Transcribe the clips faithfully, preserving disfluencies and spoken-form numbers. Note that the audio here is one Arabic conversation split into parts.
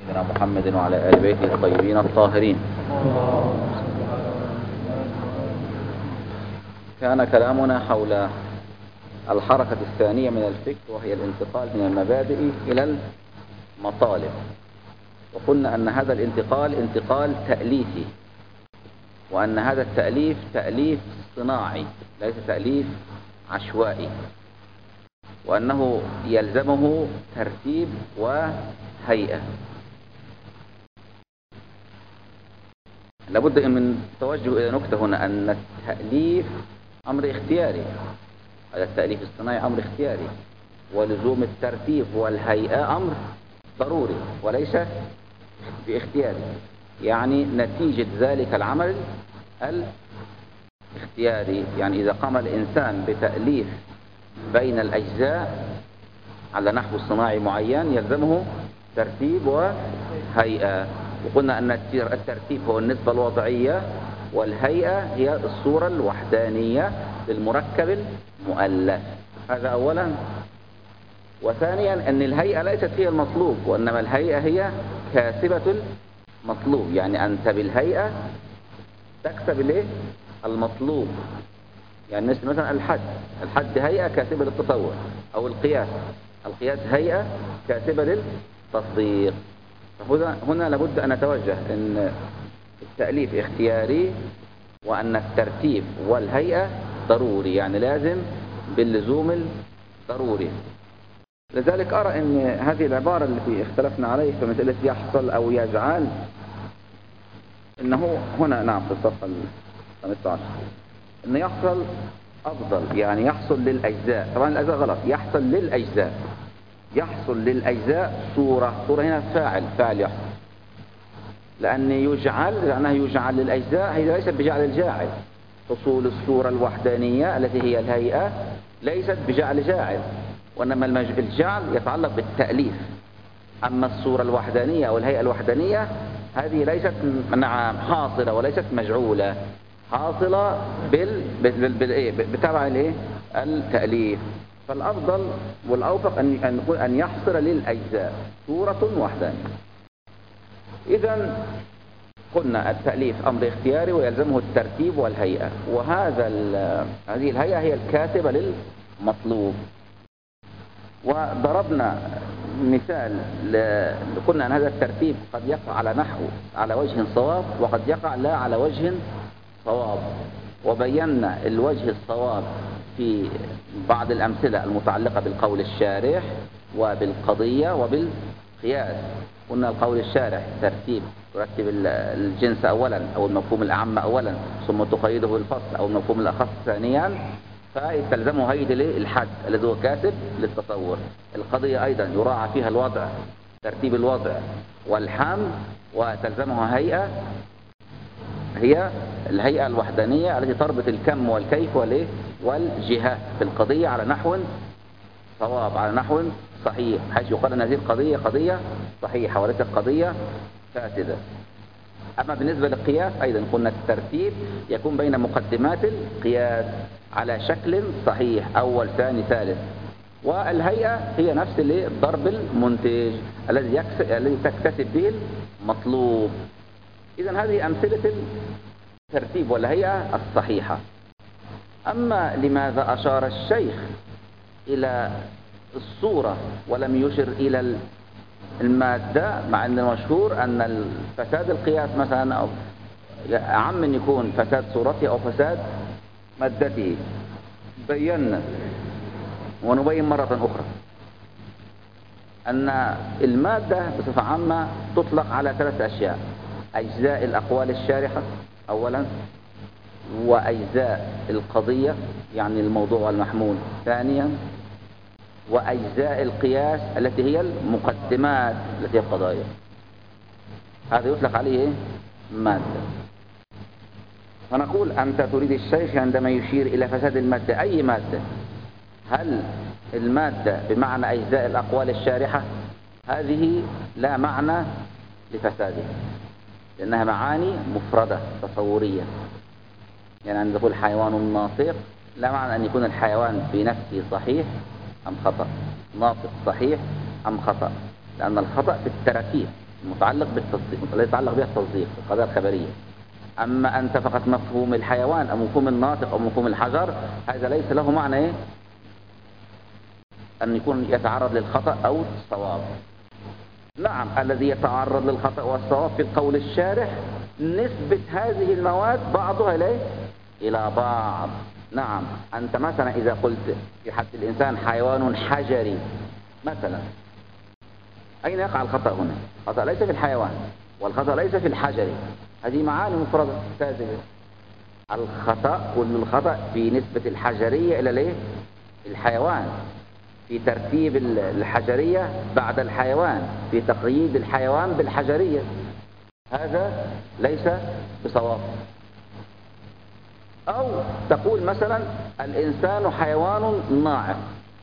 سيدنا محمد وعلى آل بيته الطيبين الطاهرين. كان كلامنا حول الحركة الثانية من الفكر، وهي الانتقال من المبادئ إلى المطالب، وقلنا أن هذا الانتقال انتقال تأليفي، وأن هذا التأليف تأليف صناعي ليس تأليف عشوائي، وأنه يلزمه ترتيب وهيئة. لابد من التوجه إلى نكتة هنا، أن التأليف أمر اختياري، هذا التأليف الصناعي أمر اختياري، ولزوم الترتيب والهيئة أمر ضروري وليس باختياري، يعني نتيجة ذلك العمل الاختياري. يعني إذا قام الإنسان بتأليف بين الأجزاء على نحو صناعي معين يلزمه ترتيب وهيئة، وقلنا أن الترتيب هو النسبة الوضعية، والهيئة هي الصورة الوحدانية للمركب المؤلف. هذا أولا. وثانيا أن الهيئة ليست هي المطلوب، وإنما الهيئة هي كاسبة المطلوب، يعني أنت بالهيئة تكسب الايه المطلوب. يعني مثلا الحد الحد هيئة كاسبة للتصور، أو القياس القياس هيئة كاسبة للتصديق. فهنا هنا لابد أن نتوجه أن التأليف اختياري، وأن الترتيب والهيئة ضروري، يعني لازم باللزوم الضروري. لذلك أرى أن هذه العبارة التي اختلفنا عليه في مسألة يحصل أو يجعل، إنه هنا نعم في الصفحة الخامسة عشر إنه يحصل أفضل، يعني يحصل للأجزاء. طبعا الأجزاء غلط، يحصل للأجزاء يحصل للأجزاء صورة صورة هنا فاعل فاعل يحصل، لأن يجعل لأنه يجعل للأجزاء هي ليست بجعل الجاعل. حصول الصورة الوحدانية التي هي الهيئة ليست بجعل جاعل، وإنما الجعل يتعلق بالتأليف. أما الصورة الوحدانية أو الهيئة الوحدانية هذه ليست نعم حاصلة وليست مجعولة، حاصلة بال بال بتبع الايه التأليف. فالأفضل والأوفق أن أن نقول أن يحصل للأجزاء صورة وحدانية. إذا قلنا التأليف أمر اختياري ويلزمه الترتيب والهيئة، وهذا هذه الهيئة هي الكاتبة للمطلوب. وضربنا مثال قلنا أن هذا الترتيب قد يقع على نحو على وجه صواب، وقد يقع لا على وجه صواب، وبينا الوجه الصواب في بعض الأمثلة المتعلقة بالقول الشارح وبالقضية وبالقياس. قلنا القول الشارح ترتيب ترتب الجنس أولا أو المفهوم الأعم أولا، ثم تقيده بالفصل أو المفهوم الأخص ثانيا، فتلزمه هيئة الحد الذي هو كاتب للتصور. القضية أيضا يراعى فيها الوضع، ترتيب الوضع والحمل، وتلزمها هيئة هي الهيئة الوحدانية التي تربط الكم والكيف والجهة في القضية على نحو صواب، على نحو صحيح، حيث يقال أن هذه القضية قضية صحيحة وليست قضية فاسدة. أما بالنسبة للقياس أيضا قلنا الترتيب يكون بين مقدمات القياس على شكل صحيح أول ثاني ثالث، والهيئة هي نفس الضرب المنتج الذي الذي تكتسب به المطلوب. إذن هذه أمثلة الترتيب والهيئة الصحيحة. أما لماذا أشار الشيخ إلى الصورة ولم يشر إلى المادة، مع أن المشهور أن فساد القياس مثلا أو أعم من يكون فساد صورته أو فساد مادته؟ بينا ونبين مرة أخرى أن المادة بصفة عامة تطلق على ثلاث أشياء: أجزاء الأقوال الشارحة أولا، وأجزاء القضية يعني الموضوع والمحمول ثانيا، وأجزاء القياس التي هي المقدمات التي هي القضايا. هذا يطلق عليه مادة. فنقول أنت تريد الشيخ عندما يشير إلى فساد المادة أي مادة؟ هل المادة بمعنى أجزاء الأقوال الشارحة؟ هذه لا معنى لفسادها، لأنها معاني مفردة تصورية. يعني عندما نقول حيوان ناطق لا معنى أن يكون الحيوان بنفسه صحيح أم خطأ، ناطق صحيح أم خطأ، لأن الخطأ في التركيب متعلق بالتصديق، الذي يتعلق بها التصديق في القضايا الخبرية. أما أنت فقط مفهوم الحيوان أو مفهوم الناطق أو مفهوم الحجر، هذا ليس له معنى إيه؟ أن يكون يتعرض للخطأ أو الصواب. نعم، الذي يتعرض للخطأ والصواب في القول الشارح نسبة هذه المواد بعضها إليه إلى بعض. نعم، أنت مثلا إذا قلت في حد الإنسان حيوان حجري مثلا، أين يقع الخطأ هنا؟ الخطأ ليس في الحيوان والخطأ ليس في الحجر، هذه معاني مفردة ساذجة. الخطأ كل الخطأ في نسبة الحجرية إلى الايه؟ الحيوان، في ترتيب الحجرية بعد الحيوان، في تقييد الحيوان بالحجرية، هذا ليس بصواب. أو تقول مثلا الإنسان حيوان ناعق،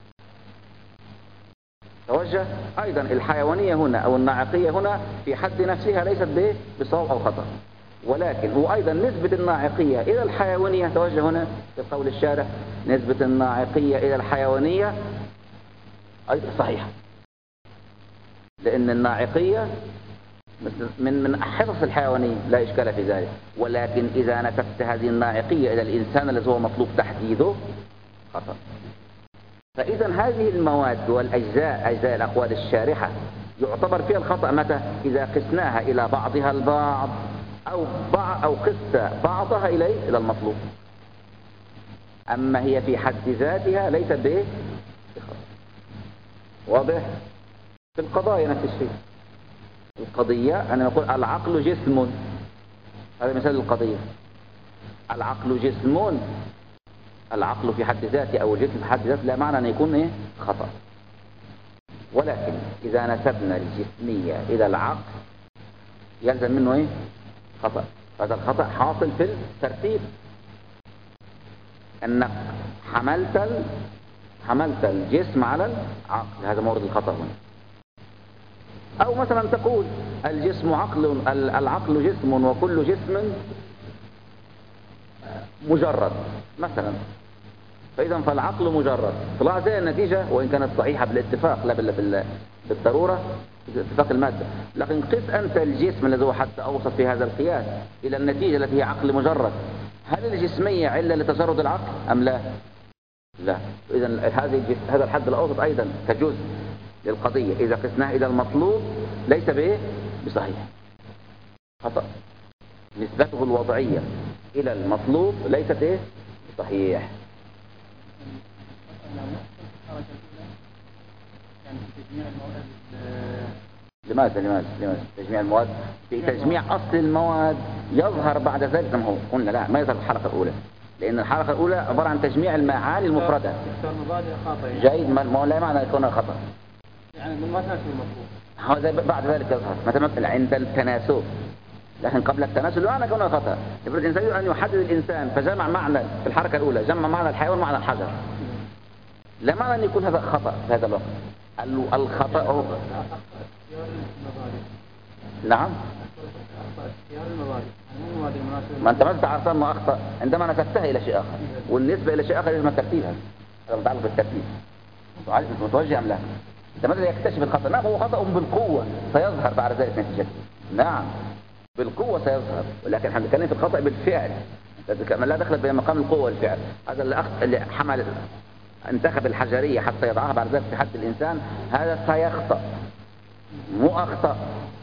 توجه أيضا الحيوانية هنا أو الناعقية هنا في حد نفسها ليست بصواب أو خطأ، ولكن هو أيضا نسبة الناعقية إلى الحيوانية، توجه هنا في قول الشارع نسبة الناعقية إلى الحيوانية أيضا صحيحة، لأن الناعقية من من حصص الحيوانية لا إشكال في ذلك، ولكن إذا نسبت هذه الناعقية إلى الإنسان الذي هو مطلوب تحديده خطأ. فإذا هذه المواد والأجزاء، أجزاء الأقوال الشارحة، يعتبر فيها الخطأ متى؟ إذا قسناها إلى بعضها البعض أو بعض أو قس بعضها إليه إلى المطلوب. أما هي في حد ذاتها ليست بإيه؟ بخطأ. واضح؟ في القضايا نفس الشيء. القضية أنا أقول العقل جسم، هذا مثال القضية. العقل جسم، العقل في حد ذاته أو الجسم في حد ذاته لا معنى أن يكون إيه؟ خطأ. ولكن إذا نسبنا الجسمية إلى العقل يلزم منه إيه؟ خطأ. هذا الخطأ حاصل في الترتيب، أنك حملت ال... حملت الجسم على العقل، هذا مورد الخطأ هنا. أو مثلا تقول الجسم عقل، العقل جسم وكل جسم مجرد مثلا، فإذا فالعقل مجرد، طلع زي النتيجة وإن كانت صحيحة بالاتفاق لا بال... بالضرورة اتفاق المادة، لكن قس أنت الجسم الذي هو حتى أوصف في هذا القياس إلى النتيجة التي هي عقل مجرد، هل الجسمية علة لتجرد العقل أم لا؟ لا. إذا هذه هذا الحد الأوسط أيضا كجزء للقضية إذا قسناه إلى المطلوب ليس بإيه؟ بصحيح، خطأ. نسبته الوضعية إلى المطلوب ليست إيه؟ صحيح. لماذا لماذا لماذا تجميع المواد؟ في تجميع أصل المواد يظهر بعد ذلك زي ما هو قلنا، لا ما يظهر في الحلقة الأولى، لأن الحلقة الأولى عبارة عن تجميع المعاني المفردة. جيد، ما لا معنى يكون خطأ، يعني من ما تناسب المطلوب، هذا بعد ذلك يظهر مثلا عند التناسب، لكن قبل التناسل لا معنى كونه خطأ. يفرض الإنسان يريد أن يحدد الإنسان فجمع معنى في الحركة الأولى، جمع معنى الحيوان معنى الحجر، لا معنى أن يكون هذا خطأ في هذا الوقت. الخطأ هو نعم، ما أنت ما تعرف ما أخطأ عندما نسبتها إلى شيء آخر، والنسبة إلى شيء آخر لازم ترتيبها، هذا متعلق بالترتيب. متوجه أم لا؟ أنت ماذا يكتشف الخطأ؟ نعم هو خطأ بالقوة سيظهر بعد ذلك نتيجته، نعم بالقوة سيظهر، ولكن احنا بنتكلم في الخطأ بالفعل، لا دخل بين مقام القوة والفعل. هذا اللي, أخ... اللي حمل انتخب الحجرية حتى يضعها بعد ذلك في حد الإنسان، هذا سيخطأ مو أخطأ.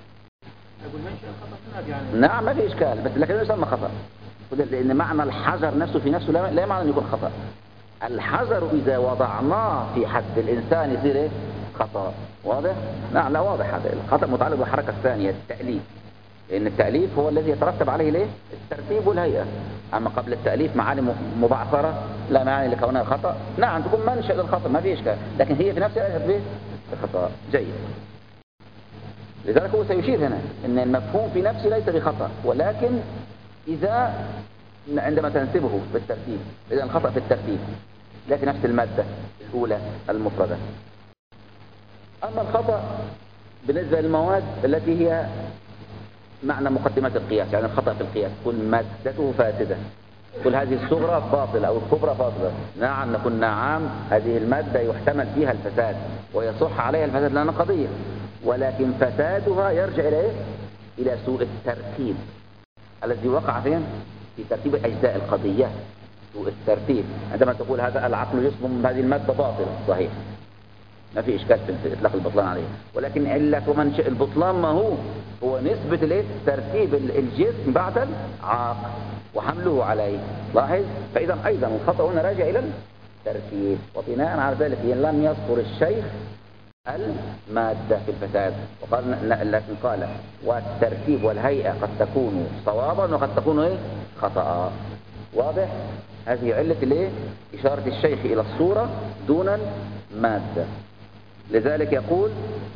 نعم ما في إشكال، بس لكن يسمى خطأ، لأن معنى الحجر نفسه في نفسه لا, لا معنى أن يكون خطأ. الحجر إذا وضعناه في حد الإنسان يصير إيه؟ خطأ. واضح؟ نعم لا واضح. هذا الخطأ متعلق بالحركة الثانية التأليف، لأن التأليف هو الذي يترتب عليه ليه؟ الترتيب والهيئة. أما قبل التأليف معاني مبعثرة لا معنى لكونها خطأ، نعم تكون منشأ للخطأ ما في إشكال، لكن هي في نفسها ليست به خطأ. جيد. لذلك هو سيشير هنا أن المفهوم في نفسه ليس بخطأ، ولكن إذا عندما تنسبه بالترتيب، إذا الخطأ في الترتيب لا في نفس المادة الأولى المفردة. أما الخطأ بالنسبة للمواد التي هي معنى مقدمات القياس، يعني الخطأ في القياس كل مادته فاسدة، كل هذه الصغرى باطلة أو الكبرى باطلة، نعم نقول نعم هذه المادة يحتمل فيها الفساد ويصح عليها الفساد لأنها قضية، ولكن فسادها يرجع إلى إيه؟ إلى سوء الترتيب الذي وقع فين؟ في ترتيب أجزاء القضية. سوء الترتيب عندما تقول هذا العقل جسم من هذه المادة باطل صحيح، ما في إشكال في إطلاق البطلان عليه، ولكن علة ومنشأ البطلان ما هو؟ هو نسبة الايه؟ ترتيب الجسم بعد العقل وحمله عليه. لاحظ، فإذا أيضا الخطأ هنا راجع إلى الترتيب، وبناء على ذلك لم يذكر الشيخ المادة في الفساد، وقال لكن قال والترتيب والهيئة قد تكون صوابا وقد تكون ايه؟ خطأ. واضح؟ هذه علة الايه؟ إشارة الشيخ إلى الصورة دون المادة. لذلك يقول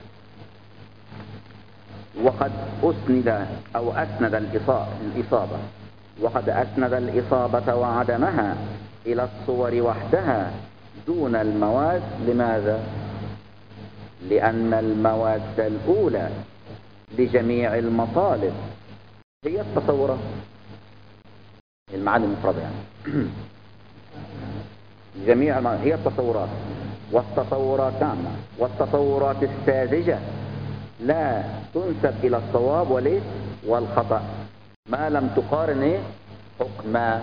وقد أسند أو أسند الإصابة وقد أسند الإصابة وعدمها إلى الصور وحدها دون المواد. لماذا؟ لأن المواد الأولى لجميع المطالب هي التصورات، المعاني المفردة يعني جميع المعاني هي التصورات، والتصورات تامة والتصورات الساذجة لا تنسب إلى الصواب وليه والخطأ ما لم تقارن إيه؟ حكما،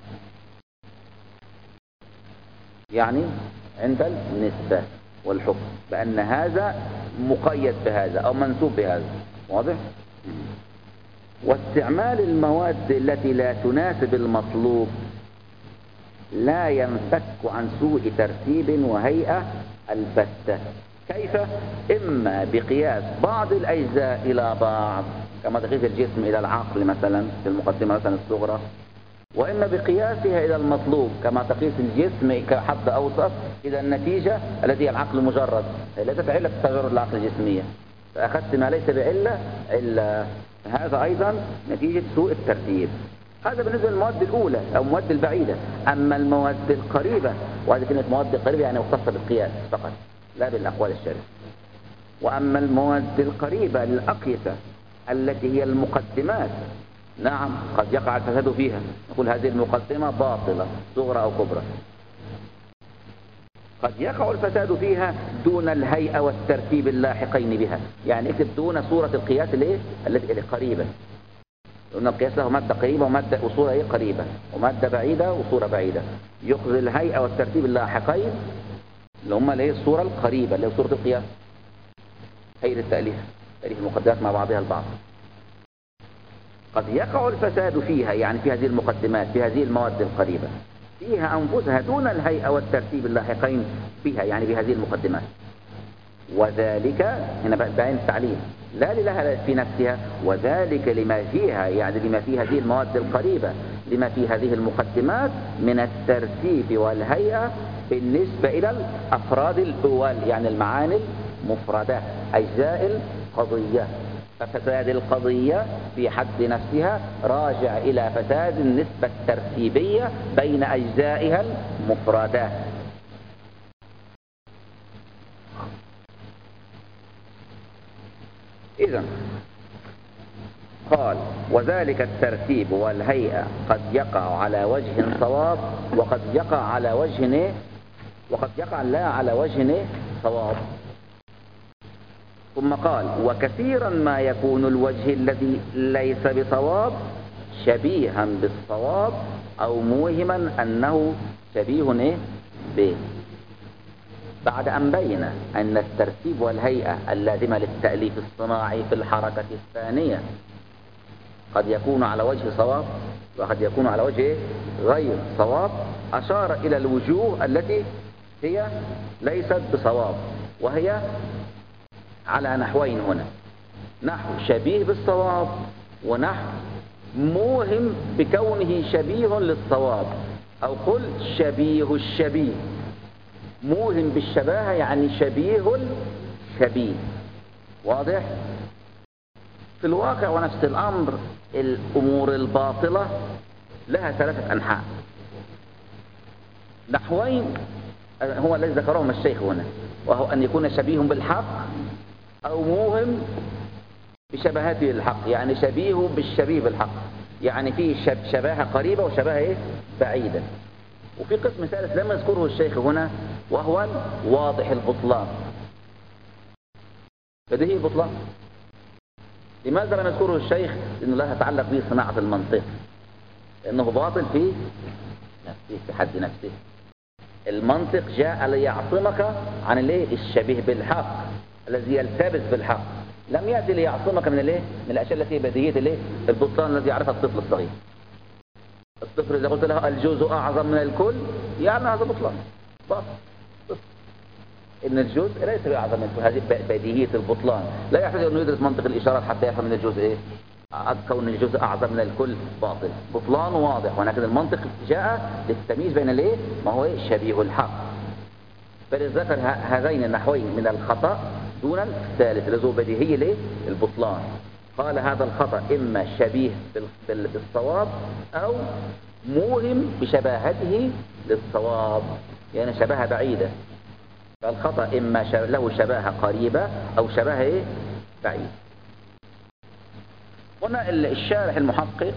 يعني عند النسبة والحكم بأن هذا مقيد بهذا أو منسوب بهذا. واضح؟ واستعمال المواد التي لا تناسب المطلوب لا ينفك عن سوء ترتيب وهيئة البتة. كيف؟ إما بقياس بعض الأجزاء إلى بعض كما تقيس الجسم إلى العقل مثلا في المقدمة مثلا الصغرى، وإما بقياسها إلى المطلوب كما تقيس الجسم كحد أوسط إلى النتيجة التي هي العقل مجرد. ليست علة تجرد العقل الجسمية، فأخذت ما ليس بعلة إلا هذا أيضا نتيجة سوء الترتيب. هذا بالنسبة للمواد الأولى أو المواد البعيدة. أما المواد القريبة، وهذه كلمة مواد قريبة يعني مختصة بالقياس فقط لا بالأقوال الشرعية. وأما المواد القريبة للأقيسة التي هي المقدمات، نعم قد يقع الفساد فيها، نقول هذه المقدمة باطلة صغرى أو كبرى. قد يقع الفساد فيها دون الهيئة والترتيب اللاحقين بها، يعني اكتب دون صورة القياس الايه التي قريبة، لأن القياس له مادة قريبة ومادة وصورة ايه قريبة، ومادة بعيدة وصورة بعيدة. يأخذ الهيئة والترتيب اللاحقين اللي هم الايه الصورة القريبة اللي هي صورة القياس، هيئة التأليف تأليف المقدمات مع بعضها البعض. قد يقع الفساد فيها يعني في هذه المقدمات في هذه المواد القريبة فيها أنفسها دون الهيئة والترتيب اللاحقين بها يعني بهذه المقدمات، وذلك هنا بعين التعليل لا لها في نفسها، وذلك لما فيها يعني لما في هذه المواد القريبة لما في هذه المقدمات من الترتيب والهيئة بالنسبة إلى الأفراد الأول يعني المعاني المفردة أجزاء القضية. ففساد القضية في حد نفسها راجع إلى فساد النسبة الترتيبية بين أجزائها المفردة. إذن قال وذلك الترتيب والهيئة قد يقع على وجه صواب وقد يقع على وجه وقد يقع لا على وجه صواب. ثم قال وكثيرا ما يكون الوجه الذي ليس بصواب شبيها بالصواب أو موهما أنه شبيه به. بعد أن بين أن الترتيب والهيئة اللازمة للتأليف الصناعي في الحركة الثانية قد يكون على وجه صواب وقد يكون على وجه غير صواب، أشار إلى الوجوه التي هي ليست بصواب، وهي على نحوين هنا: نحو شبيه بالصواب ونحو موهم بكونه شبيه للصواب، أو قل شبيه الشبيه. موهم بالشباهة يعني شبيه الشبيه. واضح؟ في الواقع ونفس الأمر الأمور الباطلة لها ثلاثة أنحاء. نحوين هو الذي ذكرهم الشيخ هنا، وهو أن يكون شبيه بالحق أو موهم بشبهاته الحق، يعني شبيه بالشبيه بالحق، يعني فيه شباهة قريبة وشباهة إيه؟ بعيدة. وفي قسم ثالث لم يذكره الشيخ هنا وهو واضح البطلان. بديهي البطلان. لماذا لم يذكره الشيخ؟ لأنه لا يتعلق به صناعة المنطق، لأنه باطل في نفسه في حد نفسه. المنطق جاء ليعصمك عن الايه؟ الشبيه بالحق الذي يلتبس بالحق، لم يأتي ليعصمك من الايه؟ من الأشياء التي بديهية الايه؟ البطلان الذي يعرفها الطفل الصغير. الطفل إذا قلت له الجزء أعظم من الكل يعني هذا بطلان باطل. إن الجزء ليس بأعظم من الكل، هذه بديهية البطلان. لا يحتاج أنه يدرس منطق الإشارات حتى يفهم من الجزء إيه؟ كون الجزء أعظم من الكل باطل، بطلان واضح. ولكن المنطق جاء للتمييز بين الايه؟ ما هو شبيه الحق. فلذكر هذين النحوين من الخطأ دون الثالث الذي هو بديهي الايه؟ البطلان. قال هذا الخطأ إما شبيه بالصواب أو موهم بشباهته للصواب، يعني شباهة بعيدة. فالخطأ إما له شباهة قريبة أو شباهة إيه؟ بعيد. هنا الشارح المحقق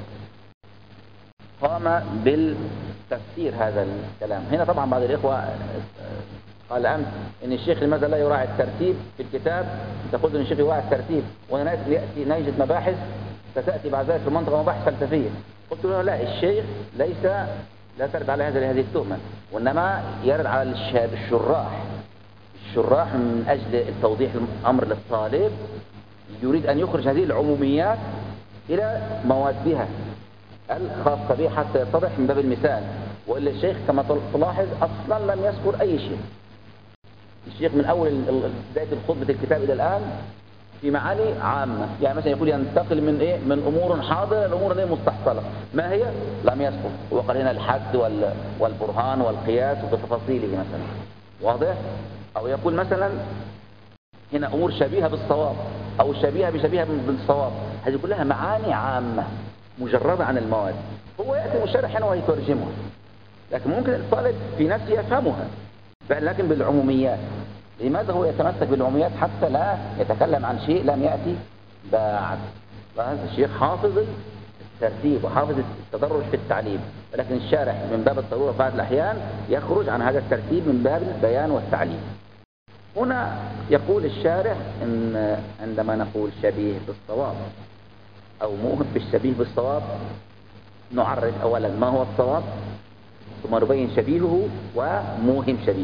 قام بالتفسير هذا الكلام. هنا طبعا بعض الإخوة قال أمس إن الشيخ لماذا لا يراعي الترتيب في الكتاب؟ تقول إن الشيخ يراعي الترتيب وأنا يأتي نجد مباحث ستأتي بعد ذلك في المنطقة مباحث فلسفية. قلت له لا، الشيخ ليس لا ترد على هذه هذه التهمة، وإنما يرد على الشراح الشراح من أجل توضيح الأمر للطالب، يريد أن يخرج هذه العموميات إلى موادها الخاصة به حتى يتضح من باب المثال. وإلا الشيخ كما تلاحظ أصلا لم يذكر أي شيء. الشيخ من أول بداية الخطبة الكتاب إلى الآن في معاني عامة، يعني مثلا يقول ينتقل من إيه؟ من أمور حاضرة لأمور إيه؟ مستحصلة. ما هي؟ لم يذكر. وقال هنا الحد والبرهان والقياس وبتفاصيله مثلا، واضح؟ أو يقول مثلا هنا أمور شبيهة بالصواب أو شبيهة بشبيهة بالصواب. هذه كلها معاني عامة مجردة عن المواد. هو يأتي مشرح هنا ويترجمها، لكن ممكن الطالب في نفسه يفهمها لكن بالعموميات. لماذا هو يتمسك بالعموميات حتى لا يتكلم عن شيء لم يأتي بعد؟ فهذا الشيخ حافظ الترتيب وحافظ التدرج في التعليم، ولكن الشارح من باب الضرورة بعض الأحيان يخرج عن هذا الترتيب من باب البيان والتعليم. هنا يقول الشارح إن عندما نقول شبيه بالصواب أو موهم بالشبيه بالصواب نعرف أولا ما هو الصواب، ثم نبين شبيهه وموهم شبيه.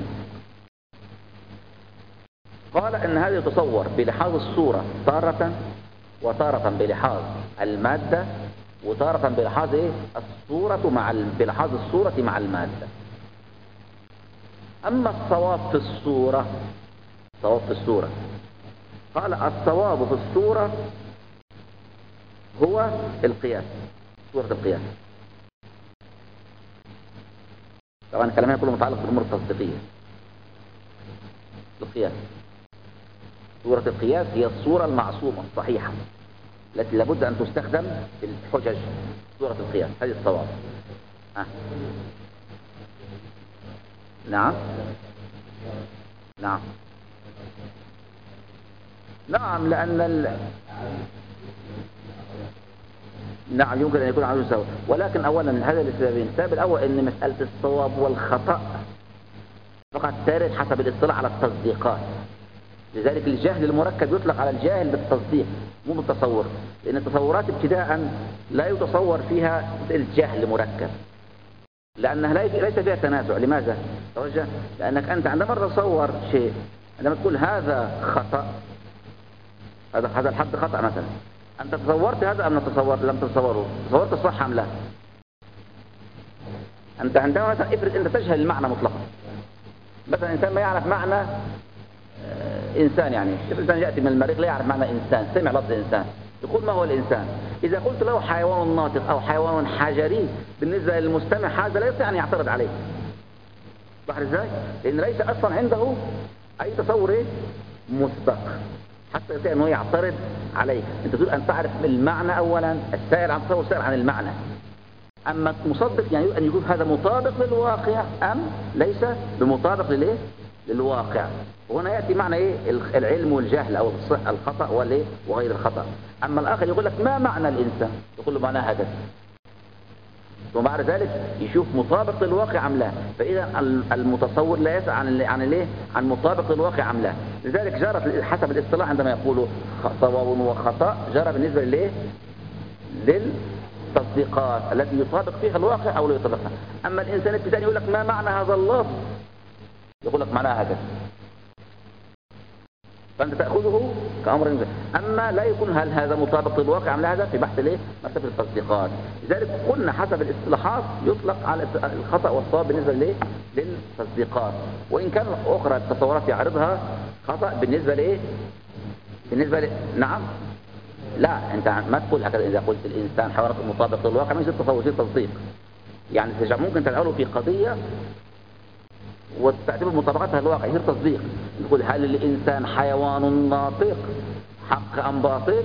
قال إن هذا يتصور بلحاظ الصورة تارة، وتارة بلحاظ المادة، وتارة بلحاظ إيه؟ الصورة مع بلحاظ الصورة مع المادة. أما الصواب في الصورة، الصواب في الصورة قال الصواب في الصورة هو القياس، صورة القياس. طبعا كلامنا كله متعلق بالأمور التصديقية. القياس، صورة القياس هي الصورة المعصومة الصحيحة التي لابد أن تستخدم في الحجج. صورة القياس هذه الصواب. أه. نعم نعم نعم لأن ال... نعم يمكن أن يكون عنده سواء، ولكن أولا هذا لسببين. السبب الأول أن مسألة الصواب والخطأ فقط ترد حسب الاطلاع على التصديقات. لذلك الجهل المركب يطلق على الجاهل بالتصديق مو بالتصور، لأن التصورات ابتداء لا يتصور فيها الجهل مركب، لأنها ليس فيها تنازع. لماذا؟ توجه، لأنك أنت عندما تتصور شيء، عندما تقول هذا خطأ، هذا هذا الحد خطأ مثلا، أنت تصورت هذا أم تصور لم تتصوره؟ تصورت الصح أم لا؟ أنت عندما مثلا افرض أنت تجهل المعنى مطلقا، مثلا إنسان ما يعرف معنى آه إنسان، يعني افرض إنسان يأتي من المريخ لا يعرف معنى إنسان، سمع لفظ إنسان، يقول ما هو الإنسان؟ إذا قلت له حيوان ناطق أو حيوان حجري بالنسبة للمستمع هذا لا يستطيع أن يعترض عليه. لاحظ إزاي؟ لأن ليس أصلا عنده أي تصور إيه؟ مسبق حتى يستطيع أنه يعترض عليه. أنت تريد أن تعرف المعنى أولا، السائل عن تصور سائل عن المعنى. أما المصدق يعني أن يكون هذا مطابق للواقع أم ليس بمطابق للإيه؟ للواقع. وهنا يأتي معنى إيه؟ العلم والجهل أو الخطأ والإيه؟ وغير الخطأ. أما الآخر يقول لك ما معنى الإنسان؟ يقول له معناه هكذا. ثم بعد ذلك يشوف مطابق للواقع أم لا. فإذا المتصور لا يسأل عن عن الايه عن مطابق للواقع أم لا. لذلك جرت حسب الاصطلاح عندما يقولوا صواب وخطأ، جرى بالنسبة للايه للتصديقات التي يطابق فيها الواقع أو لا يطابقها. أما الإنسان ابتداء يقول لك ما معنى هذا اللفظ، يقول لك معناها هكذا، فأنت تأخذه كأمر ينزل. أما لا يكون هل هذا مطابق للواقع أم لا، هذا في بحث الايه مرتبة التصديقات. لذلك قلنا حسب الاصطلاحات يطلق على الخطأ والصواب بالنسبة ليه للتصديقات، وإن كان أخرى التصورات يعرضها خطأ بالنسبة لإيه بالنسبة ل... نعم لا، أنت ما تقول هكذا. إذا قلت الإنسان حوارات مطابق للواقع ما يصير تصور، يصير تصديق. يعني ممكن تجعله في قضية وتعتبر مطابقتها للواقع يصير تصديق. نقول هل الإنسان حيوان ناطق حق أم باطل؟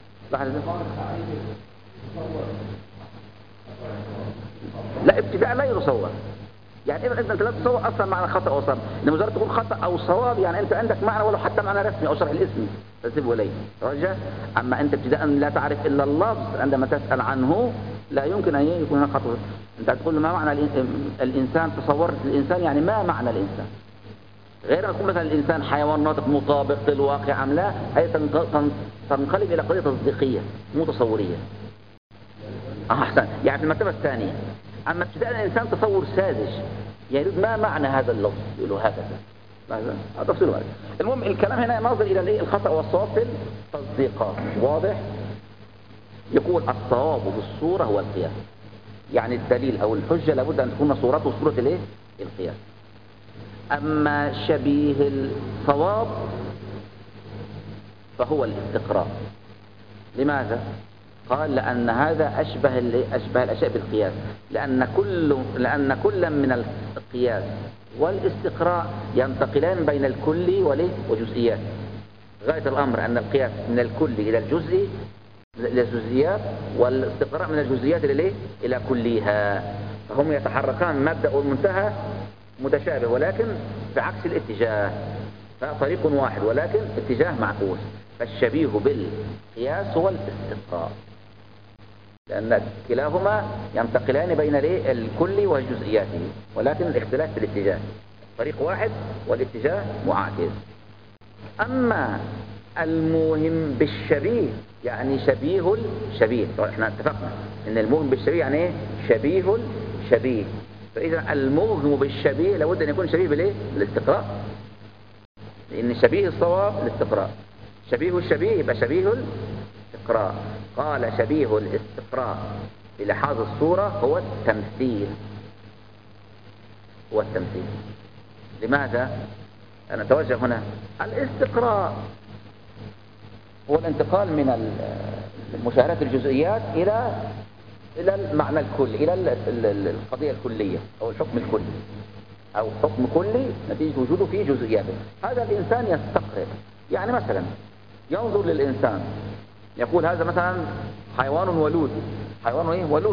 لا، ابتداء لا يتصور. يعني إذا أنت لا تتصور أصلا معنى خطأ أو صواب، إن مجرد تقول خطأ أو صواب يعني أنت عندك معنى ولو حتى معنى رسمي أو شرح الاسم تسيبه إليه رجع. أما أنت ابتداء لا تعرف إلا اللفظ عندما تسأل عنه لا يمكن أن يكون هناك خطأ. أنت تقول ما معنى الإنسان، تصورت الإنسان يعني ما معنى الإنسان، غير أن تقول مثلا الإنسان حيوان ناطق مطابق للواقع أم لا، هي تنقلب إلى قضية تصديقية مو تصورية. أحسن، يعني في المرتبة الثانية. أما ابتداء الإنسان تصور ساذج يريد ما معنى هذا اللفظ، يقولوا هكذا هذا تفصيل هذا. المهم الكلام هنا ناظر إلى الخطأ والصواب في التصديقات. واضح؟ يقول الصواب في الصورة هو القياس، يعني الدليل أو الحجة لابد أن تكون صورته صورة الايه القياس. أما شبيه الصواب فهو الاستقراء. لماذا؟ قال لأن هذا أشبه أشبه الأشياء بالقياس، لأن كل لأن كل من القياس والاستقراء ينتقلان بين الكل وجزئيات. غاية الأمر أن القياس من الكل إلى الجزئي إلى الجزئيات، والاستقراء من الجزئيات إلى إلى كلها. فهم يتحركان مبدأ والمنتهى متشابه ولكن بعكس الاتجاه، فطريق واحد ولكن اتجاه معكوس. فالشبيه بالقياس هو الاستقراء، لأن كلاهما ينتقلان بين الكل وجزئياته ولكن الاختلاف في الاتجاه، طريق واحد والاتجاه معاكس. أما الموهم بالشبيه يعني شبيه الشبيه، احنا اتفقنا ان الموهم بالشبيه يعني ايه شبيه الشبيه. فإذا الموهم بالشبيه لابد أن يكون شبيه بالايه بالاستقراء، لأن شبيه الصواب الاستقراء، شبيه الشبيه يبقى شبيه الاستقراء. قال شبيه الاستقراء بلحاظ الصورة هو التمثيل، هو التمثيل. لماذا؟ أنا أتوجه هنا الاستقراء هو الانتقال من مشاهدة الجزئيات إلى إلى المعنى الكلي، إلى القضية الكلية أو الحكم الكلي أو حكم كلي نتيجة وجوده في جزئياته. هذا الإنسان يستقرئ، يعني مثلا ينظر للإنسان يقول هذا مثلا حيوان ولود، حيوان ايه ولود.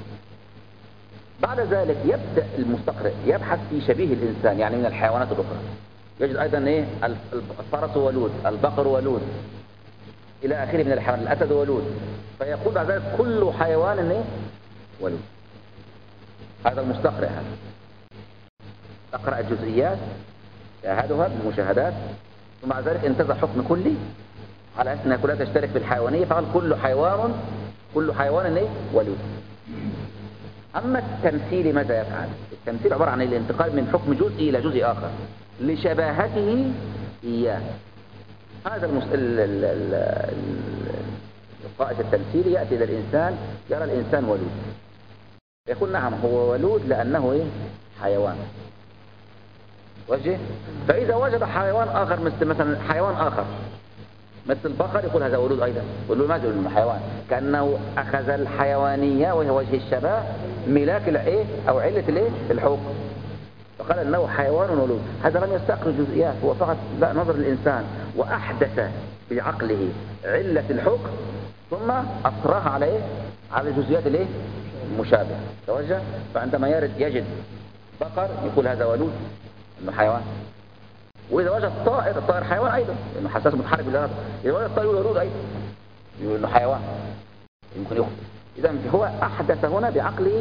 بعد ذلك يبدأ المستقرئ يبحث في شبيه الإنسان يعني من الحيوانات الأخرى، يجد أيضا ايه الفرس ولود، البقر ولود إلى آخره من الحيوان، الأسد ولود. فيقول بعد ذلك كل حيوان ايه ولود. هذا المستقرئ، هذا تقرأ الجزئيات شاهدها بالمشاهدات، ثم بعد ذلك انتزع حكم كلي على أساس أنها كلها تشترك في الحيوانية، فقال كل حيوان كل حيوان ايه ولود. أما التمثيل ماذا يفعل؟ التمثيل عبارة عن الانتقال من حكم جزئي إلى جزء آخر لشباهته إياه. هذا المس... ال... ال... ال... القائد التمثيلي يأتي إلى الإنسان يرى الإنسان ولود، يقول نعم هو ولود لأنه إيه؟ حيوان وجه. فإذا وجد حيوان آخر مثل مثلا حيوان آخر مثل البقر يقول هذا ولود أيضا، يقول له ماذا يقول له حيوان؟ كأنه أخذ الحيوانية وهي وجه الشباب ملاك الإيه أو علة الإيه الحكم، فقال أنه حيوان ولود. هذا لم يستقر الجزئيات، هو فقط لا نظر الإنسان وأحدث بعقله علة الحكم ثم أصرها على إيه على الجزئيات الإيه المشابهة. توجه. فعندما يرد يجد بقر يقول هذا ولود إنه حيوان، وإذا وجد طائر الطائر حيوان أيضا لأنه حساس متحرك بالإرادة، إذا وجد طائر ولود أيضا يقول إنه حيوان يمكن يخطئ. إذا هو أحدث هنا بعقله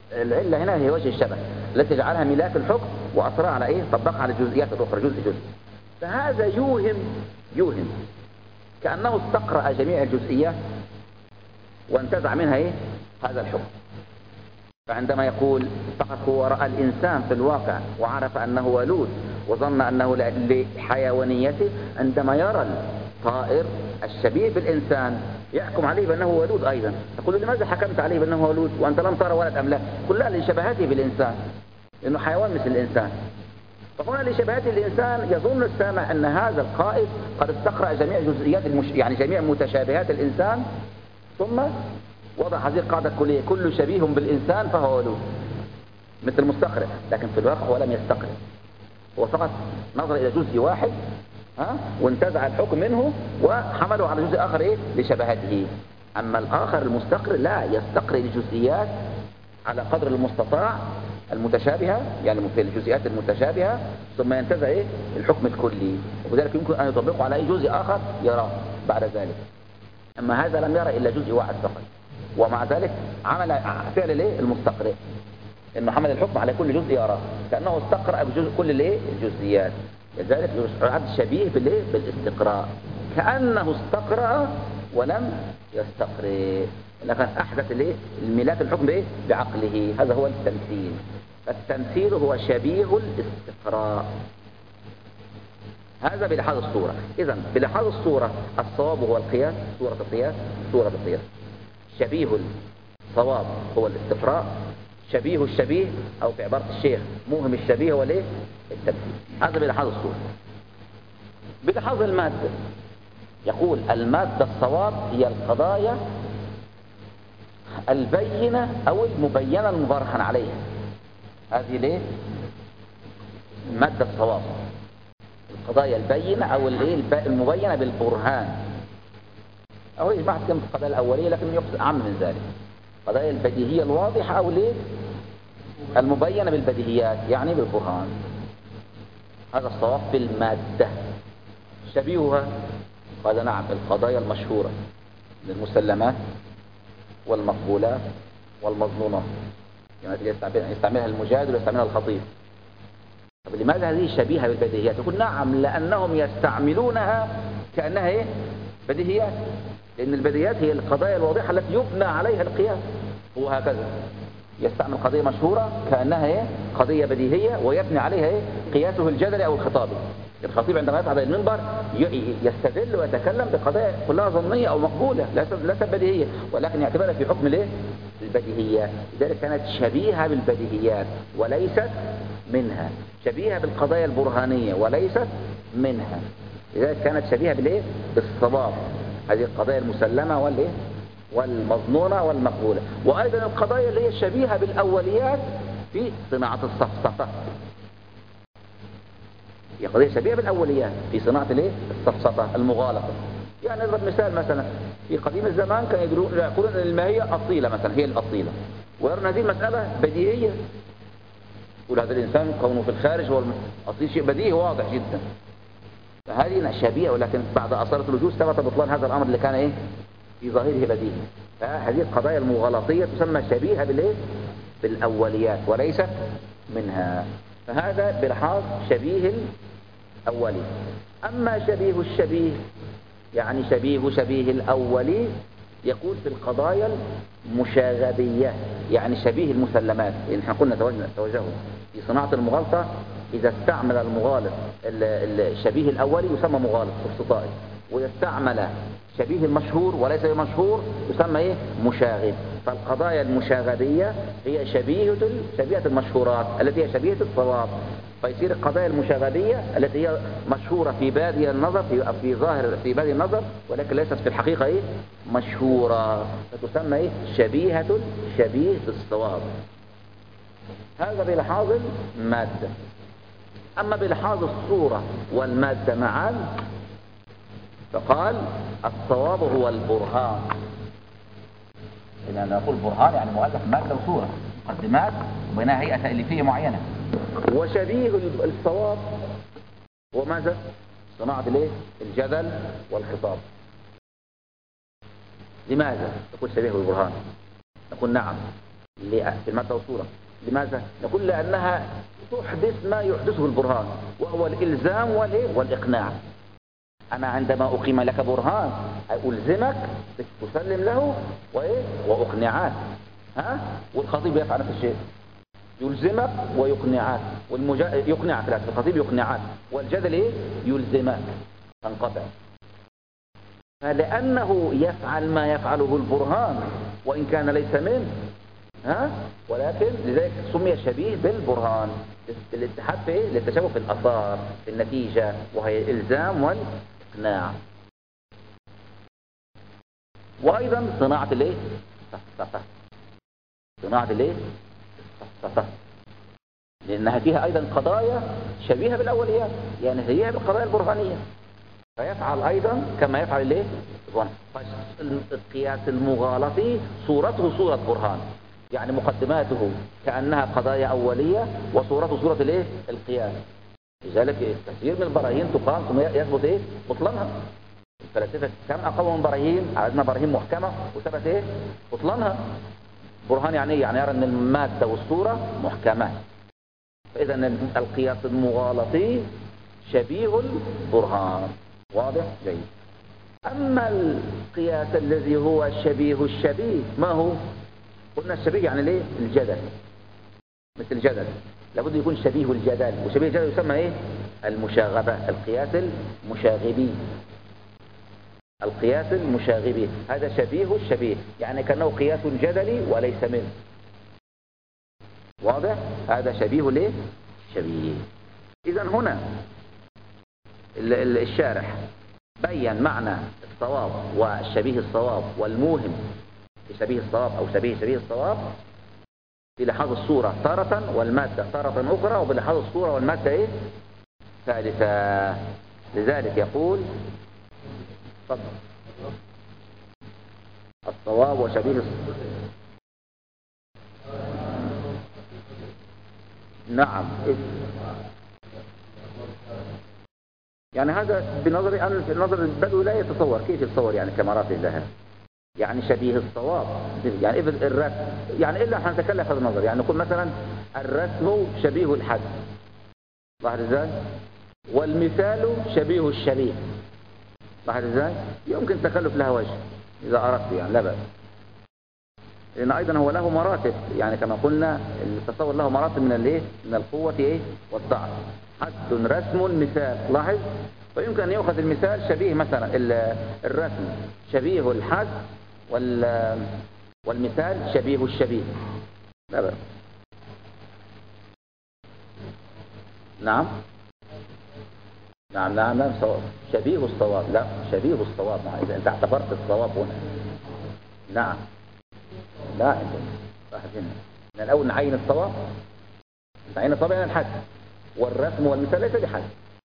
العلة هنا هي وجه الشبه التي جعلها ملاك الحكم وأثرها على إيه؟ طبقها على الجزئيات الأخرى جزء جزء. فهذا يوهم يوهم كأنه استقرأ جميع الجزئيات وانتزع منها إيه؟ هذا الحكم. فعندما يقول فقط هو رأى الإنسان في الواقع وعرف أنه ولود وظن أنه لحيوانيته، عندما يرى الطائر الشبيه بالإنسان يحكم عليه بأنه ولود أيضا. تقول لماذا حكمت عليه بأنه ولود وأنت لم ترى ولد أم لا؟ كلها لشبهاته بالإنسان لأنه حيوان مثل الإنسان. فهنا لشبهاته الإنسان يظن السامع أن هذا القائد قد استقرأ جميع جزئيات المش... يعني جميع متشابهات الإنسان، ثم وضع هذه القاعدة الكلية كل شبيه بالإنسان فهو ولود مثل مستقرئ. لكن في الواقع هو لم يستقرئ، هو فقط نظر إلى جزء واحد ها وانتزع الحكم منه وحمله على جزء آخر إيه لشبهاته. أما الآخر المستقرئ لا يستقرئ الجزئيات على قدر المستطاع المتشابهة، يعني في الجزئيات المتشابهة، ثم ينتزع إيه الحكم الكلي، وذلك يمكن أن يطبقه على أي جزء آخر يراه بعد ذلك. أما هذا لم يرى إلا جزء واحد فقط، ومع ذلك عمل فعل الايه المستقرئ انه حمل الحكم على كل جزء يراه كانه استقرأ بجزء كل الايه الجزئيات. لذلك يعد شبيه بالايه بالاستقراء، كانه استقرأ ولم يستقرئ، لكن احدث الايه الملاك الحكم بايه بعقله. هذا هو التمثيل. التمثيل هو شبيه الاستقراء. هذا بلحاظ الصورة. إذا بلحاظ الصورة الصواب هو القياس، صورة القياس، صورة القياس. شبيه الصواب هو الاستقراء، شبيه الشبيه أو في عبارة الشيخ موهم الشبيه هو الايه التمثيل. هذا بلحاظ الصورة. بلحاظ المادة يقول المادة الصواب هي القضايا البينة أو المبينة المبرهن عليها. هذه ليه المادة الصواب، القضايا البينة أو المبينة بالبرهان، أو يجمع كلمة القضايا الأولية لكن يقصد أعم من ذلك، القضايا البديهية الواضحة أو ليه المبينة بالبديهيات يعني بالبرهان. هذا الصواب في المادة. شبيهها قال نعم القضايا المشهورة من المسلمات والمقبولات والمظنونات، يعني يستعملها المجادل ويستعملها الخطيب. طب لماذا هذه شبيهة بالبديهيات؟ يقول نعم لأنهم يستعملونها كأنها إيه؟ بديهيات، لأن البديهيات هي القضايا الواضحة التي يبنى عليها القياس. هو هكذا يستعمل قضية مشهورة كأنها إيه؟ قضية بديهية ويبني عليها إيه؟ قياسه الجدلي أو الخطابي. الخطيب عندما يصعد إلى المنبر يستدل ويتكلم بقضايا كلها ظنية أو مقبولة ليست بديهية، ولكن يعتبرها في حكم الإيه؟ البديهيات. لذلك كانت شبيهة بالبديهيات وليست منها، شبيهة بالقضايا البرهانية وليست منها. لذلك كانت شبيهة بالإيه؟ بالصواب، هذه القضايا المسلمة والإيه؟ والمظنونة والمقبولة. وأيضا القضايا اللي هي شبيهة بالأوليات في صناعة الصفصفة، هي قضية شبيهة بالأوليات في صناعة الإيه؟ الصفصفة المغالطة. يعني نضرب مثال، مثلا في قديم الزمان كانوا يقولون أن الماهية أصيلة مثلا، هي الأصيلة، ويرون هذه المسألة بديهية، يقول هذا الإنسان كونه في الخارج هو الأصيل، شيء بديهي واضح جدا. فهذه شبيهة، ولكن بعد أثارة الوجود ثبت بطلان هذا الأمر اللي كان إيه في ظاهره بديهي. فهذه القضايا المغالطية تسمى شبيهة بالإيه؟ بالأوليات وليست منها. فهذا بلحاظ شبيه الأولي. أما شبيه الشبيه يعني شبيه شبيه الأولي يقول في القضايا المشاغبية، يعني شبيه المسلمات. يعني احنا قلنا توجهه في صناعة المغالطة، إذا استعمل المغالط الشبيه الأولي يسمى مغالط سفسطائي، ويستعمل شبيه المشهور وليس المشهور يسمى ايه مشاغب. فالقضايا المشاغبية هي شبيهة شبيهة المشهورات التي هي شبيهة الصواب. فيصير القضايا المشاغبية التي هي مشهورة في بادي النظر في في ظاهر في بادي النظر ولكن ليست في الحقيقة ايه مشهورة، فتسمى ايه شبيهة شبيه بالصواب. هذا بلحاظ المادة. أما بلحاظ الصورة والمادة معا فقال الصواب هو البرهان. إذا نقول برهان يعني مؤلف مادة وصورة، مقدمات وبينها هيئة تأليفية معينة. وشبيه الصواب هو ماذا؟ صناعة الايه؟ الجدل والخطاب. لماذا تقول شبيه بالبرهان؟ نقول نعم في المادة والصورة. لماذا؟ نقول لأنها تحدث ما يحدثه البرهان، وهو الإلزام والإيه؟ والإقناع. أنا عندما أقيم لك برهان ألزمك تسلم له وإيه؟ وأقنعك. ها؟ والخطيب يفعل نفس الشيء، يلزمك ويقنعك، والمجا... يقنعك، لا الخطيب يقنعك، والجدل إيه؟ يلزمك، تنقطع. فلأنه يفعل ما يفعله البرهان وإن كان ليس منه، ها؟ ولكن لذلك سمي شبيه بالبرهان، الاتحاد في ايه؟ للتشابه في الآثار، في النتيجة، وهي الإلزام والإقناع. وأيضا صناعة الايه؟ صناعة الايه؟ لأنها فيها أيضا قضايا شبيهة بالأوليات، يعني هي بالقضايا البرهانية، فيفعل أيضا كما يفعل الايه؟ القياس المغالطي صورته صورة برهان، يعني مقدماته كأنها قضايا أولية وصورته صورة الايه؟ القياس. لذلك كثير من البراهين تقام ثم يثبت ايه؟ بطلانها. الفلاسفة كم أقاموا من براهين، عددنا براهين محكمة وثبت ايه؟ بطلانها. برهان يعني ايه؟ يعني يرى ان المادة والصورة محكمة. فإذا القياس المغالطي شبيه البرهان. واضح؟ جيد. أما القياس الذي هو شبيه الشبيه، ما هو؟ قلنا الشبيه يعني ليه؟ الجدل، مثل الجدل لابد يكون شبيه الجدل، وشبيه الجدل يسمى ايه؟ المشاغبة، القياس المشاغبي، القياس المشاغبي، هذا شبيه الشبيه، يعني كأنه قياس جدلي وليس منه. واضح؟ هذا شبيه ليه؟ شبيه. إذن هنا الشارح بين معنى الصواب والشبيه الصواب والموهم شبيه الصواب أو شبيه شبيه الصواب بلحاظ الصورة تارة والمادة تارة أخرى، وبلحاظ الصورة والمادة إيه؟ ثالثة. لذلك يقول طبعا الصواب وشبيه الصواب. نعم، يعني هذا بنظري أنا في نظر البدو لا يتصور. كيف يتصور يعني كمرات الله؟ يعني شبيه الصواب، يعني إذا الرسم، يعني إلا احنا نتكلم في هذا النظر، يعني نقول مثلا الرسم شبيه الحد، لاحظ ازاي؟ والمثال شبيه الشبيه، لاحظ ازاي؟ يمكن تكلف لها وجه إذا أردت، يعني لا بأس، لأن أيضا هو له مراتب، يعني كما قلنا التصور له مراتب من الايه؟ من القوة ايه؟ والضعف. حد، رسم، مثال، لاحظ. فيمكن أن يأخذ المثال شبيه مثلا الرسم شبيه الحد، والمثال شبيه الشبيه، لا بأس. نعم نعم نعم نعم صواب. شبيه الصواب، لا شبيه الصواب، إذا أنت اعتبرت الصواب هنا. نعم لا، انت فاهمين من الأول نعين الصواب، نعين الصواب يعني الحد، والرسم والمثال ليس بحد.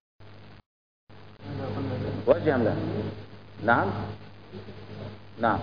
وجه أم لا؟ نعم نعم